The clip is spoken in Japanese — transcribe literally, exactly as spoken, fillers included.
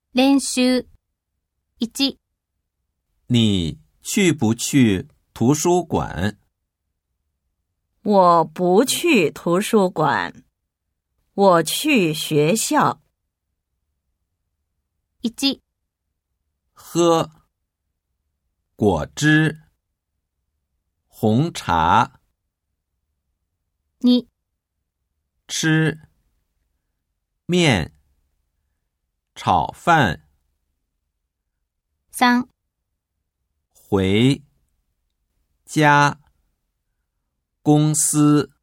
練習いち、 你去不去图书馆？ 我不去图书馆，我去学校。 いち、 喝果汁、红茶。 に、 吃面、炒饭。 さん、 回家、公司。